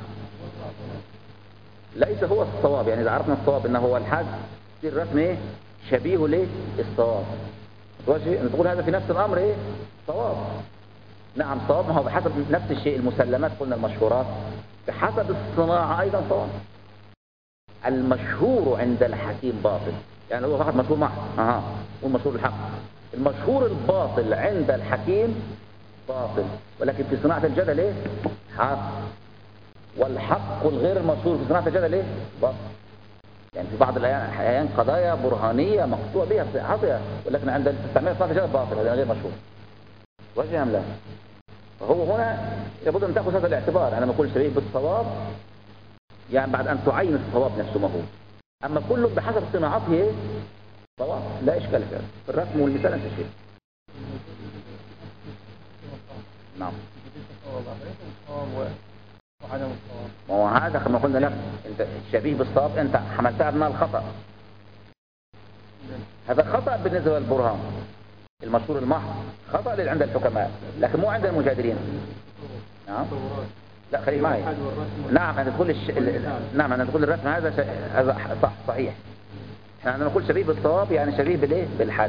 ليس هو الصواب، يعني إذا عرفنا الصواب إنه هو الحد، الرسم إيه؟ شبيه ليه؟ الصواب. وجه نقول هذا في نفس الأمر إيه؟ صواب. نعم صواب، ما هو بحسب نفس الشيء، المسلمات قلنا المشهورات بحسب الصناعة أيضا صواب. المشهور عند الحكيم باطل، يعني هو فقط مشهور محض، اها والمشهور الحق. المشهور الباطل عند الحكيم باطل، ولكن في صناعة الجدل ايه؟ حق. والحق الغير المشهور في صناعة الجدل ايه؟ باطل. يعني في بعض الأحيان قضايا برهانية مقطوع بها بصحتها، ولكن عند استعمال صناعة الجدل باطل، هذا غير مشهور. وجه أم لا؟ فهو هنا لابد أن تأخذ هذا الاعتبار. أنا ما أقول شبيه بالصواب يعني بعد أن تعين الصواب نفسه ما هو، أما كل بحسب صناعته ايه؟ صواب، لا إشكال فيه. في الرسم والمثال أنت شيء. نعم. ما هو هذا كما قلنا لك، انت شبيه بالصواب انت حملتها ابناء الخطأ، هذا خطأ بالنسبة للبرهان المشهور المحض، خطأ عند الحكماء لكن مو عند المجادلين. نعم لا خليك معي. نعم أنا تقول الش... نعم أنا تقول الرسم هذا ش... هذا صح صحيح. احنا نقول شبيه بالصواب يعني شبيه بالايه؟ بالحد.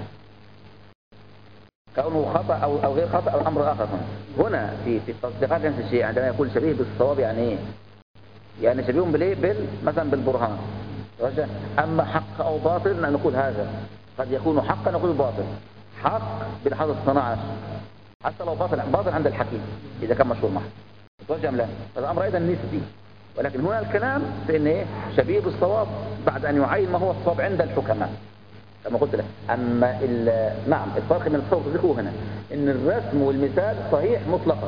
كونه خطأ أو أو غير خطأ أو أمر آخر. هنا في في التصديقات نفس الشيء، عندما يقول شبيه بالصواب يعني إيه؟ يعني شبيه بالإيه؟ بال مثلا بالبرهان. أما حق أو باطل نقول هذا قد يكون حقا نقول باطل. حق بلحظة الصناعة حتى لو باطل باطل عند الحكيم إذا كان مشهور معه متوجه لا. هذا أمر أيضا نسبي، ولكن هنا الكلام في إن إيه شبيه بالصواب بعد أن يعين ما هو الصواب عند الحكماء كما قلت لك. أما نعم الفرق من الصوت ذكره هنا إن الرسم والمثال صحيح مطلقا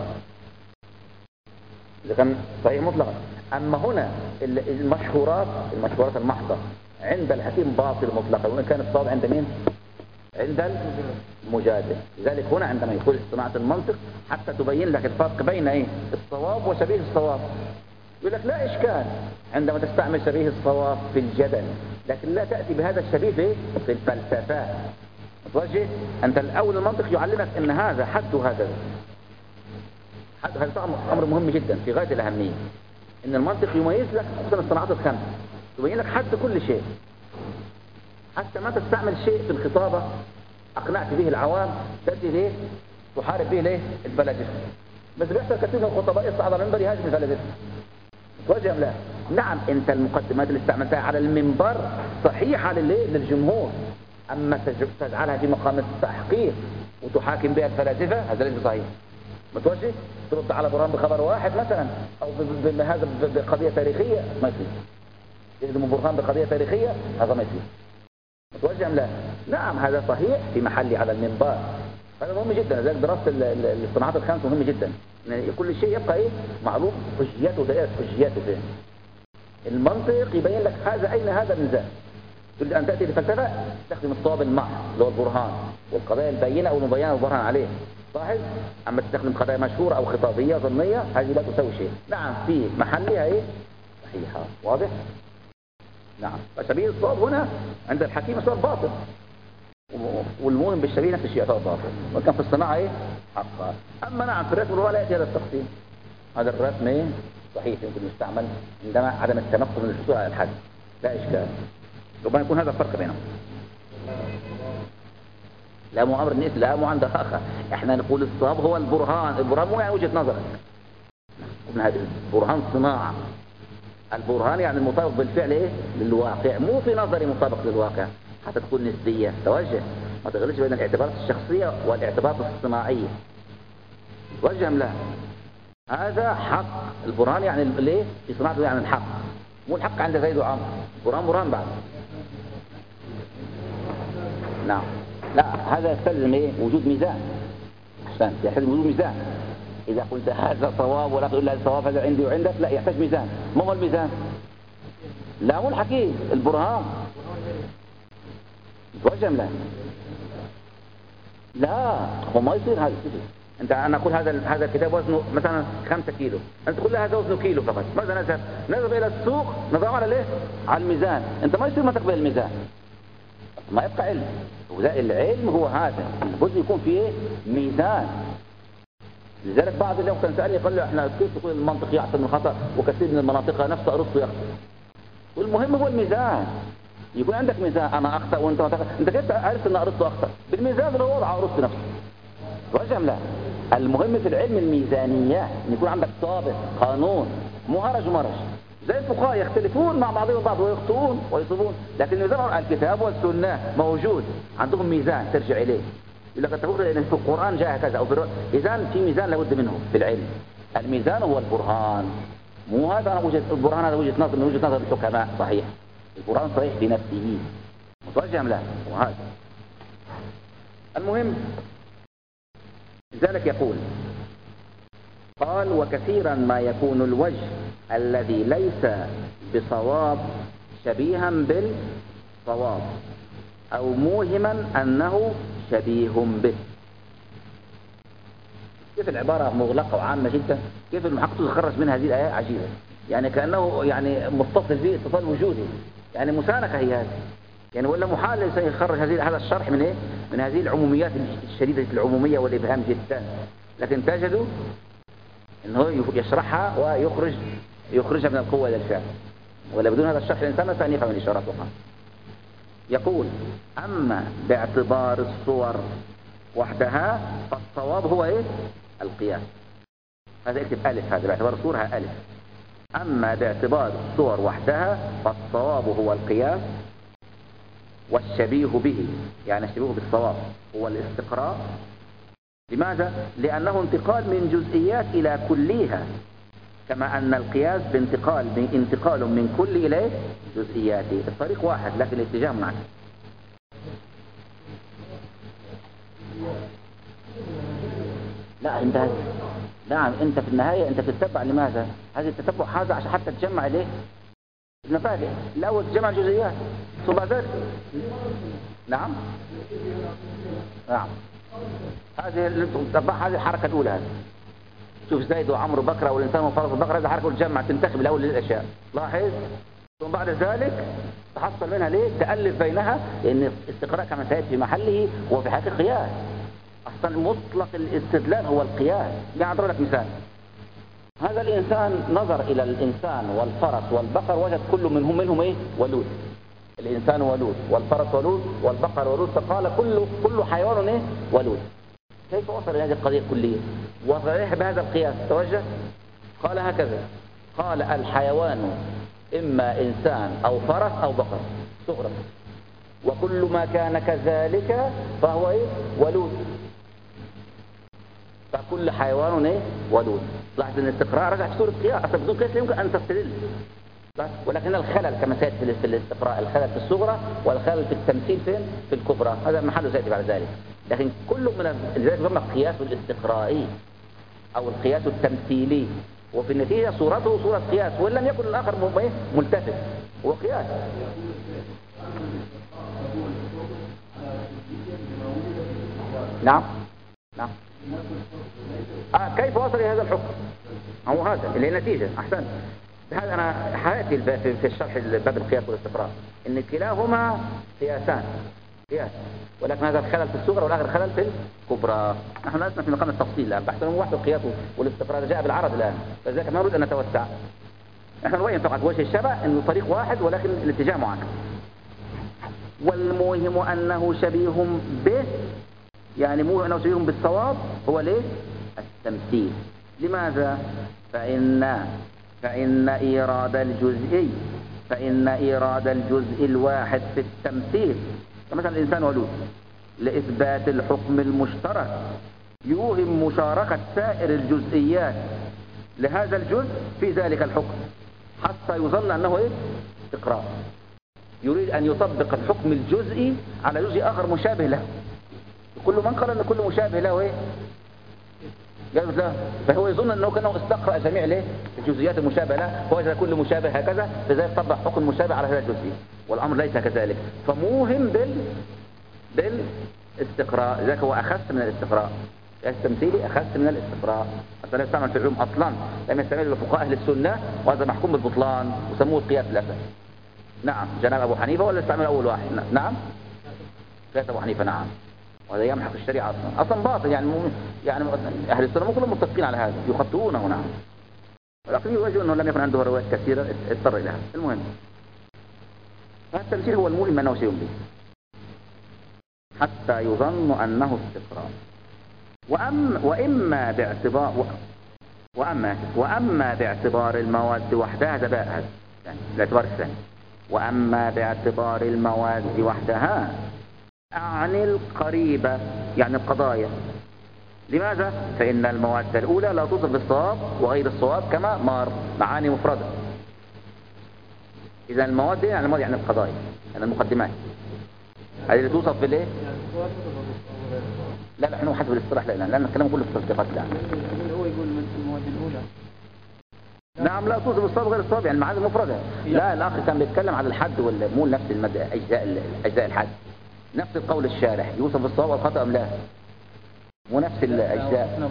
إذا كان صحيح مطلقا. أما هنا المشهورات المشهورات المحضة عند الحكيم باطل مطلقا، وإن كان الصواب عند مين؟ عند المجادل. لذلك هنا عندما يقول صناعة المنطق حتى تبين لك الفرق بين ايه الصواب وشبيه الصواب، يقول لك لا إشكال عندما تستعمل شبيه الصواب في الجدل، لكن لا تأتي بهذا الشبيه في في الفلسفة. متوجه أنت الأول المنطق يعلمك أن هذا حد هذا حد هذا أمر مهم جدا في غاية الأهمية. أن المنطق يميز لك خصوصا الصناعات الخمس، يبين لك حد كل شيء حتى ما تستعمل شيء في الخطابة أقنعت به العوام تأتي ليه تحارب به ليه الفلاسفة. بس بيحصل كثير من الخطباء يصعد على المنبر يهاجم الفلاسفة. توجه لا نعم أنت المقدمات اللي استعملتها على المنبر صحيحة لليه للجمهور، أما تجعلها في مقام التحقيق وتحاكم بها الفلاسفة هذا ليس صحيح. متوجه ترد على برهان بخبر واحد مثلا أو بهذا بقضية تاريخية ما يصير. يجد برهان بقضية تاريخية هذا ما يصير. متوجه لا نعم هذا صحيح في محلي على المنبر. هذا مهم جدا. لذلك دراسة الصناعات الخمس مهم جدا. يعني كل شيء يبقى ايه معروف حجياته ودائرة حجياته فين. المنطق يبين لك هذا أين هذا الميزان. تريد أن تأتي لفلسفة تستخدم الصواب المحض اللي هو البرهان والقضايا البينة أو المبينة والبرهان عليه صاحب. أما تستخدم قضايا مشهورة أو خطابية ظنية هذه لا تسوي شيء. نعم في محلها ايه صحيحة واضح. نعم فشبيه الصواب هنا عند الحكيم صار باطل، والمهم بالشبيه نفس الشيء يعتبر باطل، وكان في الصناعة ايه حقا. أما نعم في الرسم الرؤى لا يأتي هذا التقسيم. هذا الرسم ايه صحيح يمكن يستعمل عندما عدم التمكن من الحصول على الحد لا إشكال. ربما يكون هذا الفرق بينهم. لا مو أمر الناس لا مو عند آخر. احنا نقول الصواب هو البرهان. البرهان مو يعني وجهة نظرك، قلنا هذا البرهان صناعة. البرهان يعني المطابق بالفعل ايه للواقع، مو في نظري مطابق للواقع حتى تكون نسبية. توجه ما تغلطش بين الاعتبارات الشخصية والاعتبارات الصناعية. توجه لا هذا حق. البرهان يعني ليه في صناعته يعني الحق، مو الحق عند زيد وعمرو. برهان برهان بعد نعم لا هذا يستلزم ايه وجود ميزان. احسنت يحتاج وجود ميزان. إذا قلت هذا صواب ولا تقول هذا صواب هذا عندي وعندك لا يحتاج ميزان. ما هو الميزان؟ لا مو الحكيم البرهان. توجه لا لا هو ما يصير هذا كده. انت انا اقول هذا هذا الكتاب وزنه مثلا خمسة كيلو، انت تقول لي هذا وزنه كيلو فقط. ماذا نذهب؟ نذهب الى السوق نضعه على ليه على الميزان. انت ما يصير ما تقبل الميزان ما يبقى علم. وذا العلم هو هذا لابد يكون فيه ميزان. لذلك بعض اليوم كان سألني قال له احنا كيف تقول المنطق يعصم الخطأ وكثير من المناطق نفسه أرسطو يخطئ. والمهم هو الميزان يكون عندك ميزان. انا اخطأ وانت ما تخطأ. انت كيف عرفت ان ارسطو اخطأ؟ بالميزان اللي هو وضعه ارسطو نفسه. وجه لا المهم في العلم الميزانية ان يكون عندك ضابط قانون مو هرج ومرج. زي الفقهاء يختلفون مع بعضهم البعض ويخطئون ويصيبون، لكن الميزان الكتاب والسنة موجود عندهم ميزان ترجع اليه. يقول لك اتفق ان في القرآن جاء كذا او في اذا في ميزان لابد منه في العلم. الميزان هو البرهان، مو هذا انا وجهة البرهان هذا وجهة نظر من وجهة نظر الحكماء صحيح. القرآن صحيح بنفسه متوجه لا وهذا المهم. لذلك يقول قال وكثيرا ما يكون الوجه الذي ليس بصواب شبيها بالصواب أو موهما أنه شبيه به. كيف العبارة مغلقة وعامة جدا، كيف المحقق يخرج من هذه الآية عجيبة. يعني كأنه يعني متصل به اتصال وجودي، يعني مسانكة هي هذه يعني، ولا محال الإنسان يخرج هذه هذا الشرح من إيه؟ من هذه العموميات الشديدة العمومية والإبهام جدا، لكن تجدوا أنه يشرحها ويخرج يخرجها من القوة إلى الفعل، ولا بدون هذا الشرح الإنسان لا يفهم الإشارات وقع. يقول أما باعتبار الصور وحدها فالصواب هو إيه؟ القياس. هذا اكتب ألف، هذا باعتبار الصورة ألف. أما باعتبار الصور وحدها فالصواب هو القياس، والشبيه به يعني الشبيه بالصواب هو الاستقراء. لماذا؟ لأنه انتقال من جزئيات إلى كليها، كما أن القياس بانتقال من انتقال من كل إلى جزئياته. الطريق واحد لكن الاتجاه معك. لا انت نعم انت في النهاية انت تتبع. لماذا؟ هذا التتبع هذا عشان حتى تجمع ليه المبادئ. الأول تجمع الجزئيات ثم بعد ذلك. نعم نعم هذه اللي تتبع، هذه الحركة الأولى. هذه شوف زيد وعمرو بكر والإنسان وفرس بكر، هذه حركة تجمع تنتخب الأول للأشياء. لاحظ. ثم بعد ذلك تحصل منها ليه تألف بينها، لأن الاستقراء كما سيأتي في محله هو في حقيقة قياس. أصلا مطلق الاستدلال هو القياس. يعني أضرب لك مثال. هذا الإنسان نظر إلى الإنسان والفرس والبقر وجد كل منهم منهم إيه؟ ولود. الإنسان ولود والفرس ولود والبقر ولود، فقال كل كل حيوان إيه؟ ولود. كيف وصل إلى هذه القضية الكلية؟ وصل إليها بهذا القياس. توجه. قال هكذا، قال الحيوان إما إنسان أو فرس أو بقر صغرى، وكل ما كان كذلك فهو إيه؟ ولود. فكل حيوان إيه؟ ولود. لاحظ ان الاستقراء رجع في سورة قياس. اصلا بدون قياس لا يمكن ان تستدل، ولكن الخلل كما سيأتي في الاستقراء، الخلل في الصغرى والخلل في التمثيل فين؟ في الكبرى. هذا محله سيأتي بعد ذلك. لكن كل من ذلك يسمى القياس الاستقرائي او القياس التمثيلي، وفي النتيجة صورته صورة قياس، وإن لم يكن الآخر ملتفت هو قياس. نعم نعم آه كيف وصل إلى هذا الحكم؟ هو هذا اللي هي النتيجة. أحسن. هذا أنا حياتي في الشرح باب القياس والاستقراء إن كلاهما قياسان قياس، ولكن هذا الخلل في الصغرى والآخر خلل في الكبرى. نحن لسنا في مقام التفصيل الآن، بحثنا من واحد القياس والاستقراء جاء بالعرض الآن، فلذلك ما نريد أن نتوسع. نحن نبين فقط وجه الشبه إنه طريق واحد ولكن الاتجاه معاكس. والمهم أنه شبيه به، يعني مو أنه شبيه بالصواب هو ليه؟ التمثيل. لماذا؟ فإن فإن إيراد الجزئي فإن إيراد الجزء الواحد في التمثيل، كمثلا الإنسان ولود، لإثبات الحكم المشترك يوهم مشاركة سائر الجزئيات لهذا الجزء في ذلك الحكم حتى يظن أنه إيه؟ استقراء. يريد أن يطبق الحكم الجزئي على جزء آخر مشابه له. كل من قال أن كل مشابه له إيه؟ قالوا لا، فهو يظن أنه كأنه استقرأ جميع له الجزئيات المشابهة له، فوجد كل مشابه هكذا، فذلك طبق حكم مشابه على هذا الجزء، والأمر ليس كذلك. فموهم بال بالاستقراء، ذلك هو أخس من الاستقراء. التمثيلي أخس من الاستقراء. حتى لا يستعمل في العلوم أصلا، لم يستعمل الفقهاء أهل السنة، وهذا محكوم بالبطلان وسموه القياس الأسد. نعم جناب أبو حنيفة ولا استعمل أول واحد؟ نعم قياس أبو حنيفة. نعم. وهذا يمحق الشريعة أصلا أصلا باطل. يعني مو يعني أهل السنة مو كلهم متفقين على هذا، يخطئونه. نعم. ولكن يوجد أنه لم يكن عنده روايات كثيرة اضطر إلى هذا. المهم فالتمثيل هو المهم أنه شيء به حتى يظن أنه استقراء. وأم وإما باعتبار وأما وأما باعتبار المواد وحدها، هذا بقى هذا يعني الاعتبار الثاني. وأما باعتبار المواد وحدها أعني القريبة، يعني القضايا. لماذا؟ فإن المواد الأولى لا توصف بالصواب وغير الصواب كما مار، معاني مفردة. إذا المواد يعني المواد يعني القضايا، يعني المقدمات، هذه اللي توصف بالإيه؟ لا لا، احنا حسب الاصطلاح، لا لا، لأن الكلام كله في التصديقات. لا هو يقول من المواد الأولى نعم لا توصف بالصواب وغير الصواب، يعني المعاني المفردة. لا، الآخر كان بيتكلم على الحد ولا مو نفس المادة، أجزاء أجزاء الحد، نفس القول الشارح يوصف بالصواب والخطأ أم لا؟ مو نفس الأجزاء.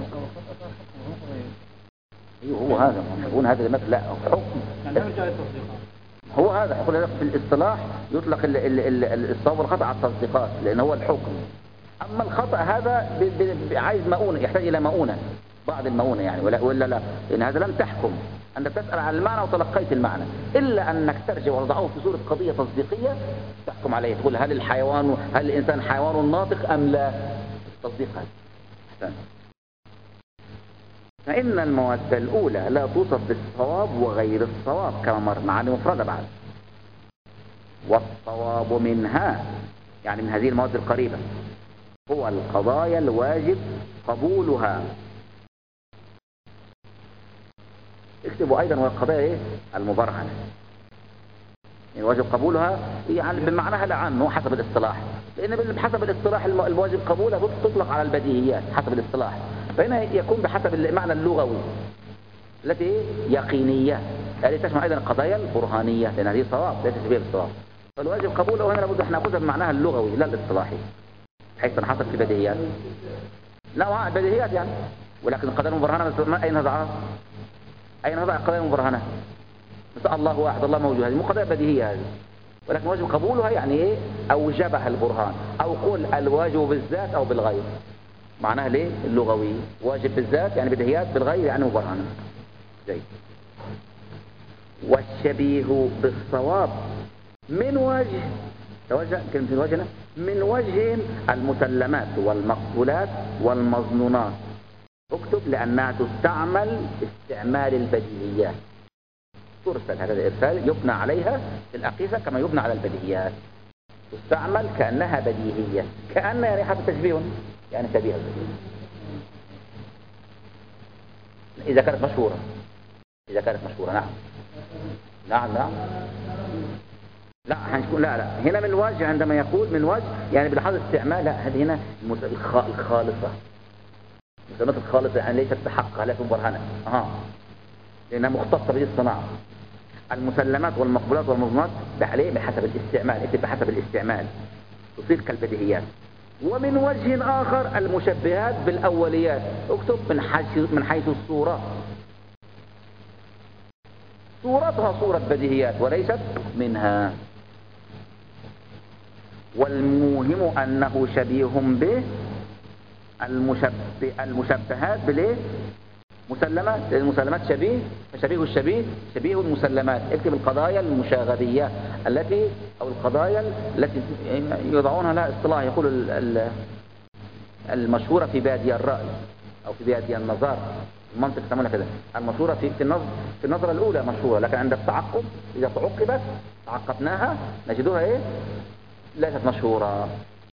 ايوه هو هذا يقول هذا المثل. لا حكم هو هذا يقول في الاصطلاح يطلق الصواب والخطأ على التصديقات لأن هو الحكم. أما الخطأ هذا عايز مؤونة، يحتاج إلى مؤونة، بعض المؤونة يعني، ولا ولا لا، لأن هذا لم تحكم. أنت تسأل عن المعنى وتلقيت المعنى، إلا أنك ترجع وتضعه في صورة قضية تصديقية تحكم عليه، تقول هل الحيوان هل الإنسان حيوان ناطق أم لا؟ تصديق هذا. أحسن. فإن المواد الأولى لا توصف بالصواب وغير الصواب كما مر معاني مفردة بعد. والصواب منها يعني من هذه المواد القريبة هو القضايا الواجب قبولها. اكتبوا أيضا والقضايا إيه؟ المبرهنة، يعني واجب قبولها يعني بمعناها العام حسب الاصطلاح، لأن بحسب الاصطلاح الواجب قبولها تطلق على البديهيات حسب الاصطلاح، فهنا يكون بحسب المعنى اللغوي التي يقينية، هذه تشمل أيضا القضايا البرهانية لأن هذه صواب ليست شبيه بالصواب. فالواجب قبوله هنا لابد أن نأخذها بمعناها اللغوي لا الاصطلاحي حيث تنحصر في البديهيات. لا بديهيات يعني، ولكن القضايا المبرهنة أين نضعها؟ أين نضع القضايا المبرهنة؟ مثل الله واحد الله موجود، هذه مو قضايا بديهية هذه، ولكن واجب قبولها يعني إيه؟ أوجبها البرهان، أو قل الواجب بالذات أو بالغير، معناها ليه؟ اللغوي واجب بالذات يعني بديهيات، بالغير يعني مبرهنة. زي والشبيه بالصواب من وجه توجه كلمة من وجهنا من وجه المسلمات والمقبولات والمظنونات. اكتب لأنها تستعمل استعمال البديهيات، ترسل هذا الإرسال يبنى عليها في الأقيسة كما يبنى على البديهيات، تستعمل كأنها بديهية، كأن يعني حتى تشبيه يعني شبيه البديهية إذا كانت مشهورة، إذا كانت مشهورة نعم نعم نعم لا هنقول لا لا هنا من وجه، عندما يقول من وجه يعني بلحظة استعمال، لا هذه هنا الخالصة، المسلمات الخالصة يعني ليست بحقها لا مبرهنة أها لأنها مختصة بهذه الصناعة. المسلمات والمقبولات والمظنونات ده عليه بحسب الاستعمال، اكتب بحسب الاستعمال تصير كالبديهيات. ومن وجه آخر المشبهات بالأوليات، اكتب من حيث من حيث الصورة، صورتها صورة بديهيات وليست منها. والموهم أنه شبيه به المشبه المشبهات بالايه؟ مسلمات، المسلمات شبيه، فشبيه الشبيه شبيه المسلمات. اكتب القضايا المشاغبية التي أو القضايا التي يضعونها لها اصطلاح يقول المشهورة في بادية الرأي أو في بادية النظر، المنطق يسمونها كذا، المشهورة في في النظر في النظرة الأولى مشهورة، لكن عند التعقب إذا تعقبت تعقبناها نجدها إيه؟ ليست مشهورة.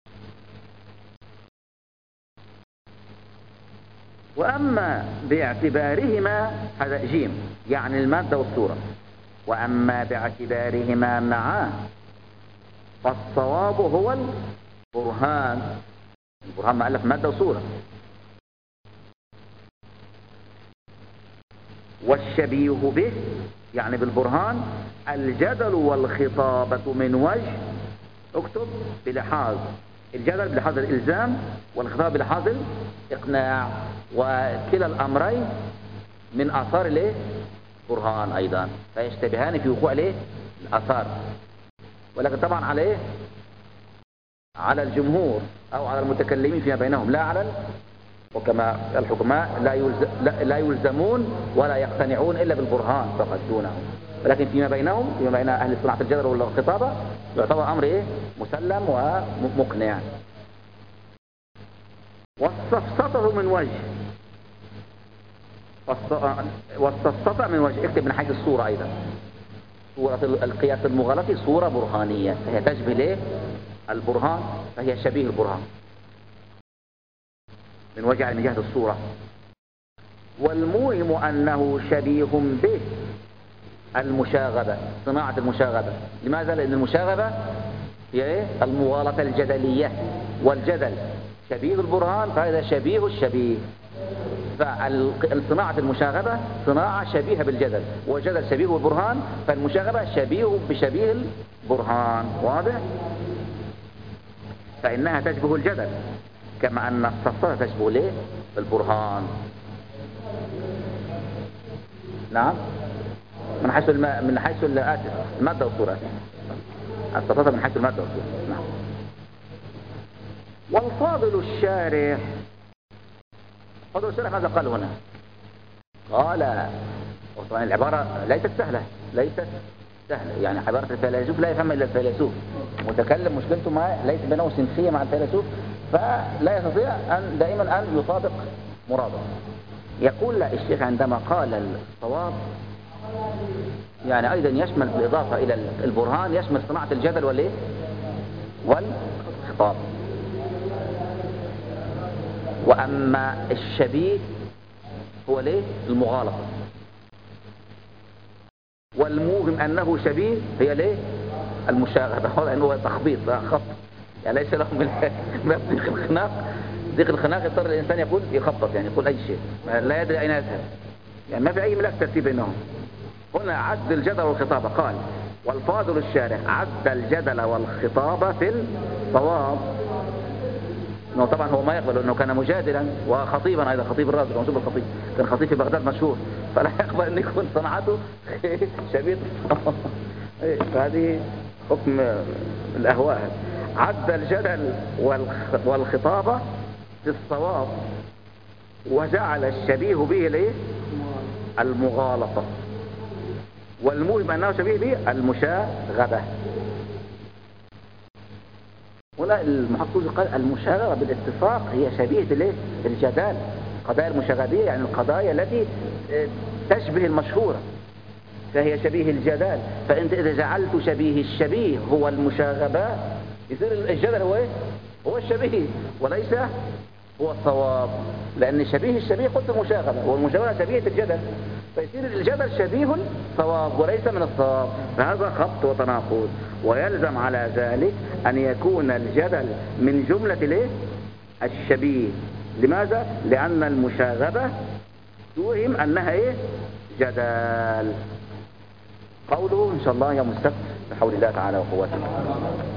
وأما باعتبارهما هذا جيم يعني المادة والصورة، وأما باعتبارهما معا فالصواب هو البرهان، البرهان مؤلف مادة وصورة. والشبيه به يعني بالبرهان الجدل والخطابة من وجه، اكتب بلحاظ الجدل بلحاظ الإلزام والخطاب بلحاظ الإقناع، وكلا الأمرين من آثار الايه؟ برهان أيضا، فيشتبهان في وقوع الايه؟ الآثار، ولكن طبعا على ايه؟ على الجمهور أو على المتكلمين فيما بينهم، لا على وكما الحكماء لا, يلزم لا يلزمون ولا يقتنعون إلا بالبرهان فقط دونهم، ولكن فيما بينهم فيما بين أهل صناعة الجدل والخطابة يعتبر أمر إيه؟ مسلم ومقنع. والسفسطة من وجه، والسفسطة من وجه اكتب من حيث الصورة أيضا، صورة القياس المغلطي صورة برهانية فهي تشبه ليه؟ البرهان، فهي شبيه البرهان من وجه من جهة الصورة. والموهم أنه شبيه به المشاغبة، صناعة المشاغبة. لماذا؟ لأن المشاغبة هي إيه؟ المغالطة الجدلية، والجدل شبيه البرهان فهذا شبيه الشبيه، فصناعة المشاغبة صناعة شبيهة بالجدل، والجدل شبيه البرهان، فالمشاغبة شبيه بشبيه البرهان. واضح؟ فإنها تشبه الجدل كما أن السفسطة تشبه ليه؟ البرهان. نعم من حيث الم... من حيث الآسف المادة والصورة، السفسطة من حيث المادة والصورة. نعم. والفاضل الشارح، فاضل الشارح ماذا قال هنا؟ قال طبعا العبارة ليست سهلة، ليست سهلة، يعني عبارة الفيلسوف لا يفهم إلا الفيلسوف، متكلم مشكلته ما ليس بينه سنخية مع الفيلسوف، فلا يستطيع أن دائما أن يطابق مراده. يقول لا الشيخ عندما قال الصواب يعني أيضا يشمل بالإضافة إلى البرهان يشمل صناعة الجدل والإيه والخطاب. وأما الشبيه هو ليه المغالطة، والموهم أنه شبيه هي ليه المشاغبة، هو لأنه تخبيط خط يعني ليس لهم ما ضيق الخناق. ضيق الخناق يضطر الإنسان يقول يخبط يعني يقول أي شيء لا يدري أين يذهب، يعني ما في أي ملاك ترتيب بينهم. هنا عد الجدل والخطابة قال والفاضل الشارع عد الجدل والخطابة في الصواب. انه طبعا هو ما يقبل انه كان مجادلا وخطيبا ايضا، خطيب الرازي منصوب الخطيب كان خطيب في بغداد مشهور، فلا يقبل ان يكون صنعته شبيه الصواب. فهذه حكم الاهواء. عد الجدل والخطابة في الصواب وجعل الشبيه به الايه المغالطة، والموهم انه شبيه به المشاغبة. هنا المحقق قال المشاغبة بالاتفاق هي شبيهة الايه الجدال، قضايا المشاغبية يعني القضايا التي تشبه المشهورة فهي شبيه الجدال. فانت اذا جعلت شبيه الشبيه هو المشاغبة يصير الجدل هو ايه هو الشبيه وليس هو الصواب، لان شبيه الشبيه قلت المشاغبة والمشاغبة شبيهة الجدل، فيصير الجدل شبيه الصواب وليس من الصواب. فهذا خبط وتناقض، ويلزم على ذلك أن يكون الجدل من جملة الايه الشبيه. لماذا؟ لأن المشاغبة توهم أنها ايه جدال. قوله إن شاء الله يوم السبت بحول الله تعالى وقوته.